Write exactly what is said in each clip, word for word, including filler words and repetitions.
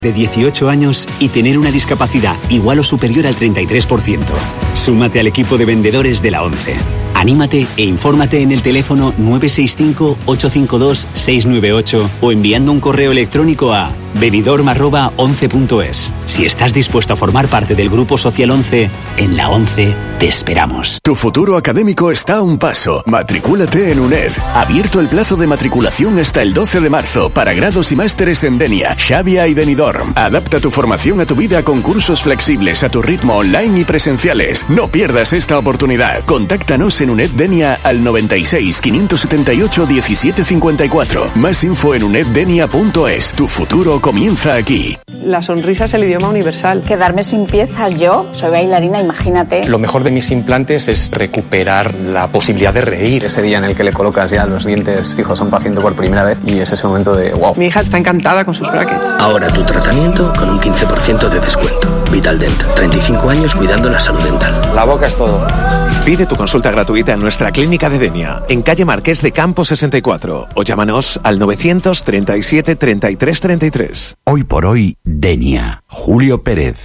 de dieciocho años y tener una discapacidad igual o superior al treinta y tres por ciento. Súmate al equipo de vendedores de la ONCE. Anímate e infórmate en el teléfono nueve seis cinco, ocho cinco dos, seis nueve ocho o enviando un correo electrónico a venidorm arroba once punto es. Si estás dispuesto a formar parte del Grupo Social ONCE, en la ONCE te esperamos. Tu futuro académico está a un paso. Matricúlate en UNED. Abierto el plazo de matriculación hasta el doce de marzo para grados y másteres en Denia, Xavia y Benidorm. Adapta tu formación a tu vida con cursos flexibles a tu ritmo online y presenciales. No pierdas esta oportunidad. Contáctanos en UNED Denia al noventa y seis, quinientos setenta y ocho, diecisiete cincuenta y cuatro. Más info en uned denia punto es. Tu futuro comienza aquí. La sonrisa es el idioma universal. Quedarme sin piezas, yo soy bailarina, imagínate. Lo mejor de mis implantes es recuperar la posibilidad de reír. Ese día en el que le colocas ya los dientes fijos a un paciente por primera vez y es ese momento de wow. Mi hija está encantada con sus brackets. Ahora tu tratamiento con un quince por ciento de descuento. Vitaldent, treinta y cinco años cuidando la salud dental. La boca es todo. Pide tu consulta gratuita en nuestra clínica de Denia, en calle Marqués de Campo sesenta y cuatro, o llámanos al novecientos treinta y siete, treinta y tres, treinta y tres. Hoy por hoy, Denia. Julio Pérez.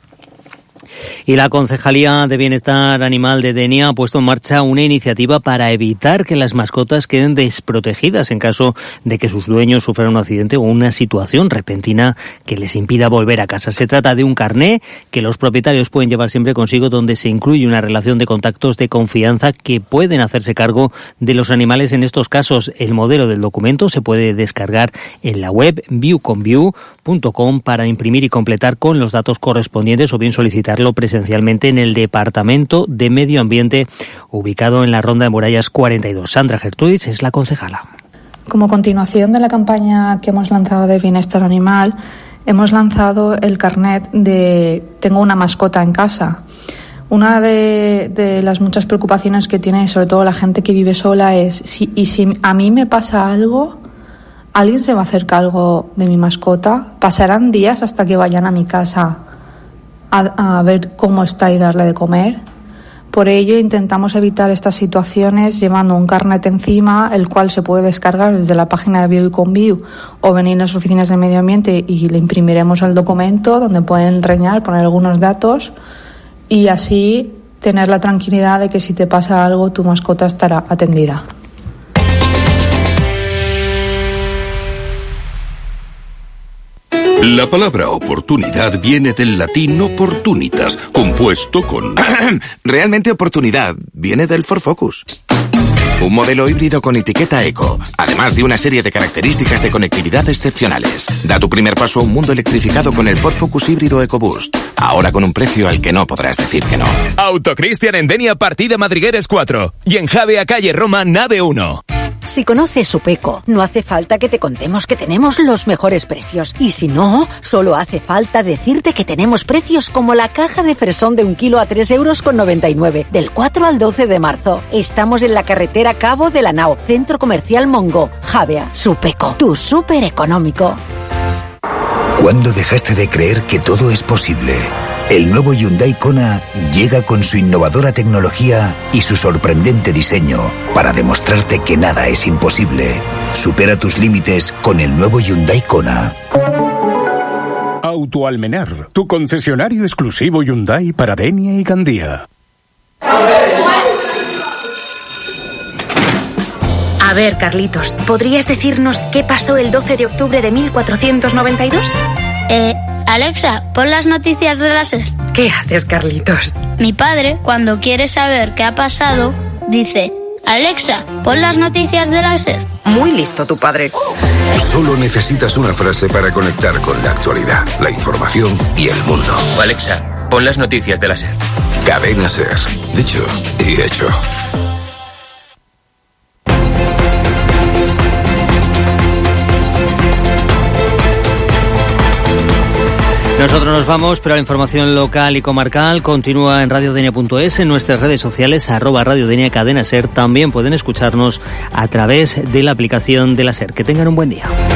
Y la Concejalía de Bienestar Animal de Denia ha puesto en marcha una iniciativa para evitar que las mascotas queden desprotegidas en caso de que sus dueños sufran un accidente o una situación repentina que les impida volver a casa. Se trata de un carné que los propietarios pueden llevar siempre consigo, donde se incluye una relación de contactos de confianza que pueden hacerse cargo de los animales en estos casos. El modelo del documento se puede descargar en la web view con view punto com para imprimir y completar con los datos correspondientes o bien solicitarlo presencialmente en el Departamento de Medio Ambiente ubicado en la Ronda de Murallas cuarenta y dos. Sandra Gertrudis es la concejala. Como continuación de la campaña que hemos lanzado de bienestar animal, hemos lanzado el carnet de Tengo una mascota en casa. Una de, de las muchas preocupaciones que tiene sobre todo la gente que vive sola es si, y si a mí me pasa algo, ¿alguien se va a hacer cargo de mi mascota? ¿Pasarán días hasta que vayan a mi casa a, a ver cómo está y darle de comer? Por ello intentamos evitar estas situaciones llevando un carnet encima, el cual se puede descargar desde la página de View con View o venir a las oficinas de medio ambiente y le imprimiremos el documento donde pueden reñar, poner algunos datos y así tener la tranquilidad de que si te pasa algo tu mascota estará atendida. La palabra oportunidad viene del latín opportunitas, compuesto con... Realmente oportunidad viene del Ford Focus. Un modelo híbrido con etiqueta eco, además de una serie de características de conectividad excepcionales. Da tu primer paso a un mundo electrificado con el Ford Focus híbrido EcoBoost. Ahora con un precio al que no podrás decir que no. Autocristian en Denia, partida Madrigueres cuatro. Y en Javea, calle Roma, nave uno. Si conoces Supeco, no hace falta que te contemos que tenemos los mejores precios. Y si no, solo hace falta decirte que tenemos precios como la caja de fresón de un kilo a tres euros con noventa y nueve, del cuatro al doce de marzo. Estamos en la carretera Cabo de la Nao, Centro Comercial Mongo. Javea, Supeco, tu súper económico. ¿Cuándo dejaste de creer que todo es posible? El nuevo Hyundai Kona llega con su innovadora tecnología y su sorprendente diseño para demostrarte que nada es imposible. Supera tus límites con el nuevo Hyundai Kona. Autoalmenar, tu concesionario exclusivo Hyundai para Denia y Gandía. A ver, Carlitos, ¿podrías decirnos qué pasó el doce de octubre de mil cuatrocientos noventa y dos? Eh, Alexa, pon las noticias de la SER. ¿Qué haces, Carlitos? Mi padre, cuando quiere saber qué ha pasado, dice: Alexa, pon las noticias de la SER. Muy listo tu padre. Solo necesitas una frase para conectar con la actualidad, la información y el mundo. Alexa, pon las noticias de la SER. Cadena SER. Dicho y hecho. Nosotros nos vamos, pero la información local y comarcal continúa en radiodenia punto es, en nuestras redes sociales, arroba radiodenia cadena SER. También pueden escucharnos a través de la aplicación de la SER. Que tengan un buen día.